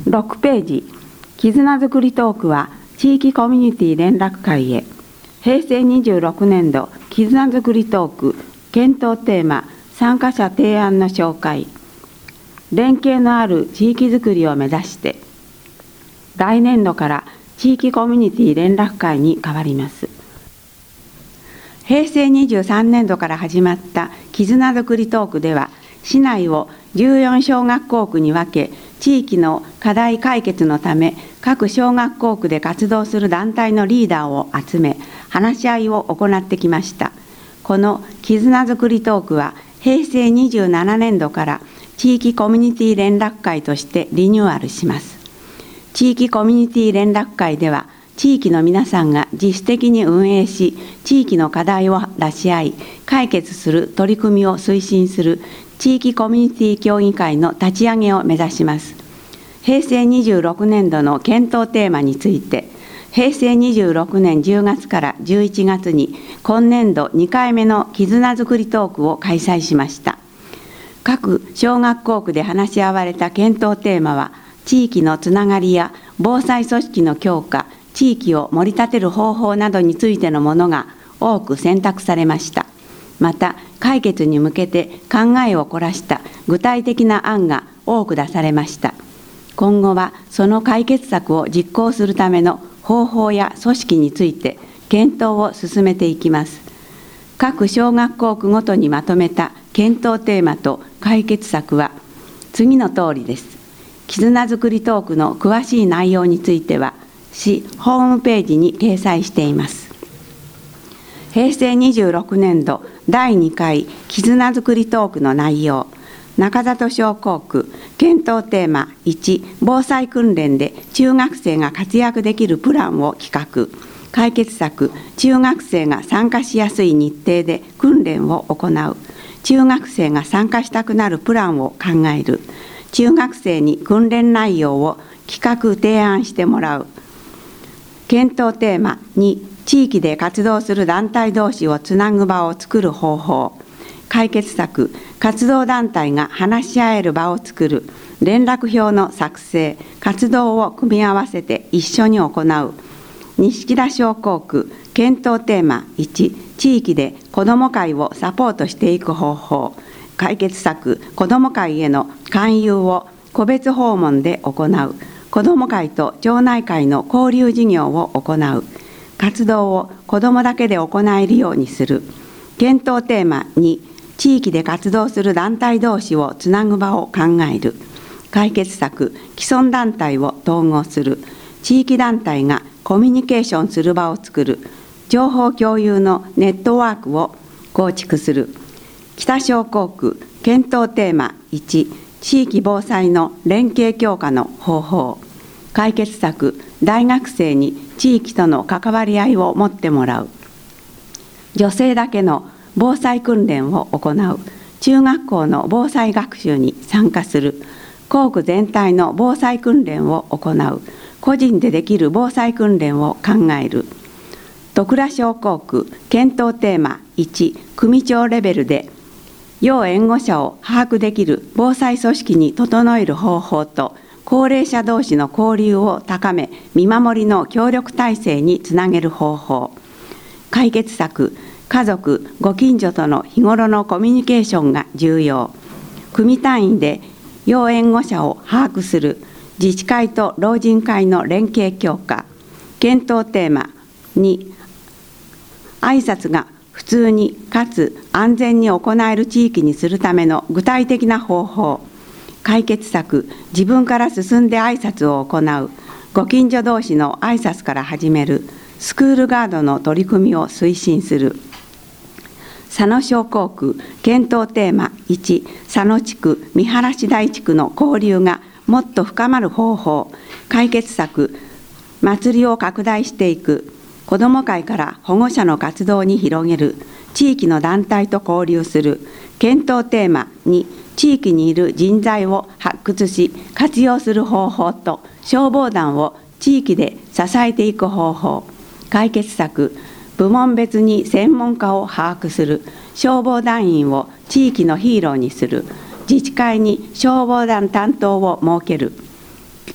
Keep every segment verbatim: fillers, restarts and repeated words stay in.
ろくページ、絆づくりトークは地域コミュニティ連絡会へ。平成にじゅうろくねん度絆づくりトーク検討テーマ、参加者提案の紹介。連携のある地域づくりを目指して、来年度から地域コミュニティ連絡会に変わります。平成にじゅうさんねん度から始まった絆づくりトークでは、市内をじゅうよん小学校区に分け、地域の課題解決のため、各小学校区で活動する団体のリーダーを集め、話し合いを行ってきました。この絆づくりトークは、平成にじゅうななねん度から地域コミュニティ連絡会としてリニューアルします。地域コミュニティ連絡会では、地域の皆さんが自主的に運営し、地域の課題を出し合い、解決する取り組みを推進する地域コミュニティ協議会の立ち上げを目指します。平成にじゅうろくねん度の検討テーマについて、平成にじゅうろくねんじゅうがつからじゅういちがつに今年度にかいめの絆づくりトークを開催しました。各小学校区で話し合われた検討テーマは、地域のつながりや防災組織の強化、地域を盛り立てる方法などについてのものが多く選択されました。また、解決に向けて考えを凝らした具体的な案が多く出されました。今後はその解決策を実行するための方法や組織について検討を進めていきます。各小学校区ごとにまとめた検討テーマと解決策は次の通りです。絆づくりトークの詳しい内容については、市ホームページに掲載しています。平成にじゅうろくねん度だいにかい絆づくりトークの内容。中里小校区検討テーマいち、防災訓練で中学生が活躍できるプランを企画。解決策、中学生が参加しやすい日程で訓練を行う。中学生が参加したくなるプランを考える。中学生に訓練内容を企画提案してもらう。検討テーマに、地域で活動する団体同士をつなぐ場を作る方法。解決策、活動団体が話し合える場を作る。連絡表の作成、活動を組み合わせて一緒に行う。錦田小校区検討テーマいち、地域で子ども会をサポートしていく方法。解決策、子ども会への勧誘を個別訪問で行う。子ども会と町内会の交流事業を行う。活動を子どもだけで行えるようにする。検討テーマに、地域で活動する団体同士をつなぐ場を考える。解決策、既存団体を統合する。地域団体がコミュニケーションする場を作る。情報共有のネットワークを構築する。北小校区検討テーマいち、地域防災の連携強化の方法。解決策、大学生に地域との関わり合いを持ってもらう。女性だけの防災訓練を行う。中学校の防災学習に参加する。校区全体の防災訓練を行う。個人でできる防災訓練を考える。戸倉小校区検討テーマいち、組長レベルで要援護者を把握できる防災組織に整える方法と、高齢者同士の交流を高め、見守りの協力体制につなげる方法。解決策、家族、ご近所との日頃のコミュニケーションが重要。組単位で要援護者を把握する。自治会と老人会の連携強化。検討テーマに、挨拶が普通にかつ安全に行える地域にするための具体的な方法。解決策、自分から進んで挨拶を行う。ご近所同士の挨拶から始める。スクールガードの取り組みを推進する。佐野小校区検討テーマいち、佐野地区見晴台地区の交流がもっと深まる方法。解決策、祭りを拡大していく。子ども会から保護者の活動に広げる。地域の団体と交流する。検討テーマに、地域にいる人材を発掘し活用する方法と、消防団を地域で支えていく方法。解決策、部門別に専門家を把握する。消防団員を地域のヒーローにする。自治会に消防団担当を設ける。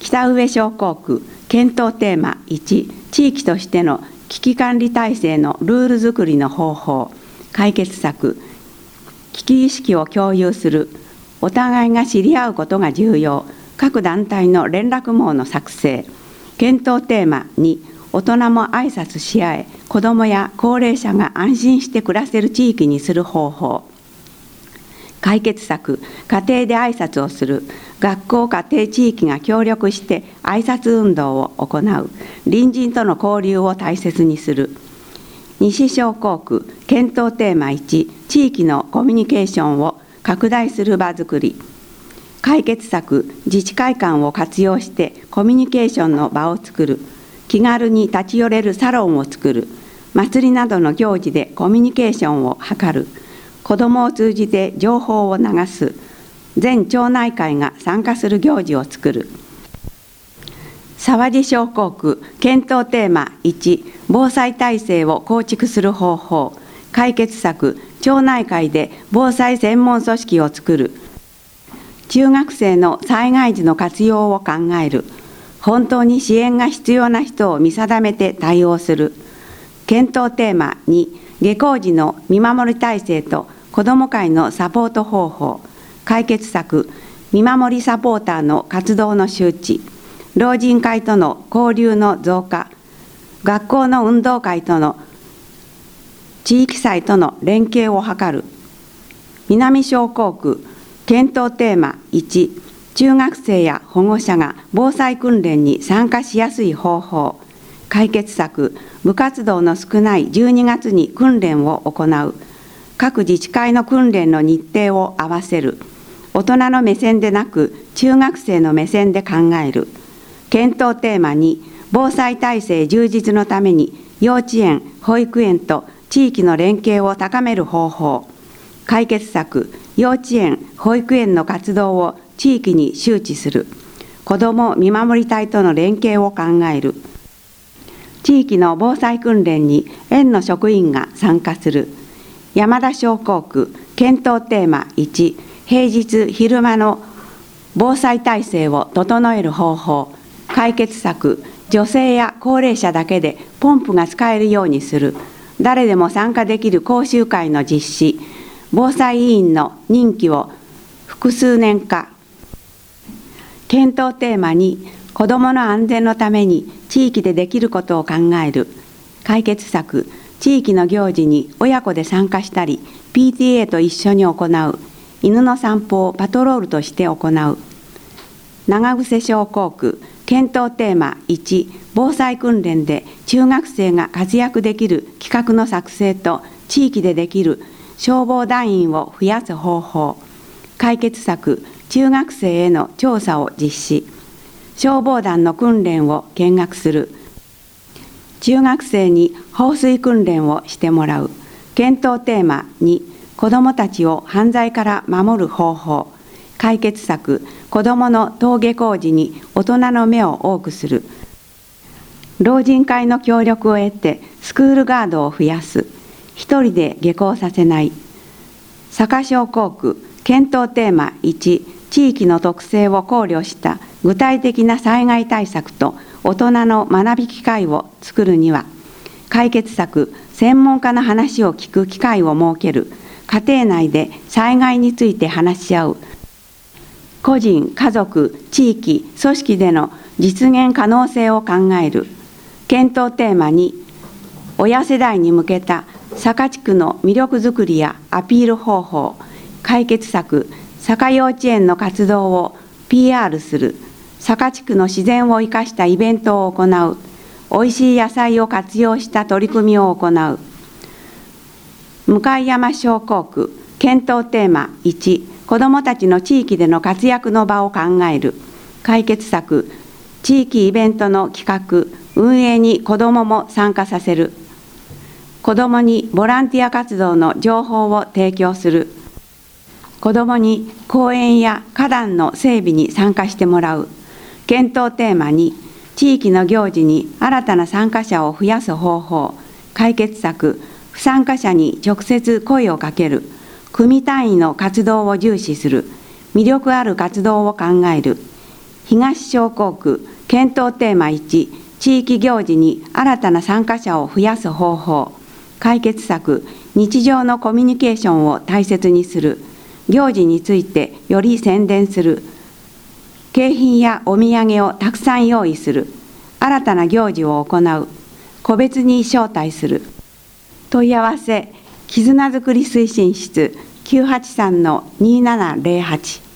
北上商工区検討テーマいち、地域としての危機管理体制のルール作りの方法、解決策、危機意識を共有する、お互いが知り合うことが重要、各団体の連絡網の作成、検討テーマに、大人も挨拶し合え、子どもや高齢者が安心して暮らせる地域にする方法、解決策、家庭で挨拶をする、学校家庭地域が協力して挨拶運動を行う、隣人との交流を大切にする。西商工区検討テーマいち、地域のコミュニケーションを拡大する場づくり、解決策、自治会館を活用してコミュニケーションの場を作る、気軽に立ち寄れるサロンを作る、祭りなどの行事でコミュニケーションを図る、子どもを通じて情報を流す、全町内会が参加する行事を作る。沢地商工区検討テーマいち、防災体制を構築する方法、解決策、町内会で防災専門組織を作る、中学生の災害時の活用を考える、本当に支援が必要な人を見定めて対応する。検討テーマに、下校時の見守り体制と子ども会のサポート方法、解決策、見守りサポーターの活動の周知、老人会との交流の増加、学校の運動会との地域祭との連携を図る。南商工区検討テーマいち、中学生や保護者が防災訓練に参加しやすい方法、解決策、部活動の少ないじゅうにがつに訓練を行う。各自治会の訓練の日程を合わせる。大人の目線でなく中学生の目線で考える。検討テーマに、防災体制充実のために幼稚園、保育園と地域の連携を高める方法、解決策、幼稚園、保育園の活動を地域に周知する。子ども見守り隊との連携を考える。地域の防災訓練に園の職員が参加する。山田商工区検討テーマいち、平日昼間の防災体制を整える方法、解決策、女性や高齢者だけでポンプが使えるようにする。誰でも参加できる講習会の実施、防災委員の任期を複数年化。検討テーマに、子どもの安全のために地域でできることを考える。解決策、地域の行事に親子で参加したり、ピーティーエー と一緒に行う。犬の散歩をパトロールとして行う。長伏商工区検討テーマいち、防災訓練で中学生が活躍できる企画の作成と地域でできる消防団員を増やす方法、解決策、中学生への調査を実施、消防団の訓練を見学する、中学生に放水訓練をしてもらう。検討テーマに、子どもたちを犯罪から守る方法、解決策、子どもの登下校時に大人の目を多くする。老人会の協力を得てスクールガードを増やす。一人で下校させない。佐賀商工区検討テーマいち、地域の特性を考慮した具体的な災害対策と大人の学び機会を作るには、解決策、専門家の話を聞く機会を設ける。家庭内で災害について話し合う。個人、家族、地域、組織での実現可能性を考える。検討テーマに、親世代に向けた佐賀地区の魅力づくりやアピール方法、解決策、佐賀幼稚園の活動を ピーアール する。佐賀地区の自然を生かしたイベントを行う。おいしい野菜を活用した取り組みを行う。向山商工区検討テーマいち、子どもたちの地域での活躍の場を考える。解決策、地域イベントの企画、運営に子どもも参加させる。子どもにボランティア活動の情報を提供する。子どもに公園や花壇の整備に参加してもらう。検討テーマに、地域の行事に新たな参加者を増やす方法、解決策、不参加者に直接声をかける。組単位の活動を重視する。魅力ある活動を考える。 東商工区検討テーマいち、地域行事に新たな参加者を増やす方法、解決策、日常のコミュニケーションを大切にする、行事についてより宣伝する、景品やお土産をたくさん用意する、新たな行事を行う、個別に招待する。問い合わせ、絆づくり推進室きゅうはちさんのにーななぜろはち。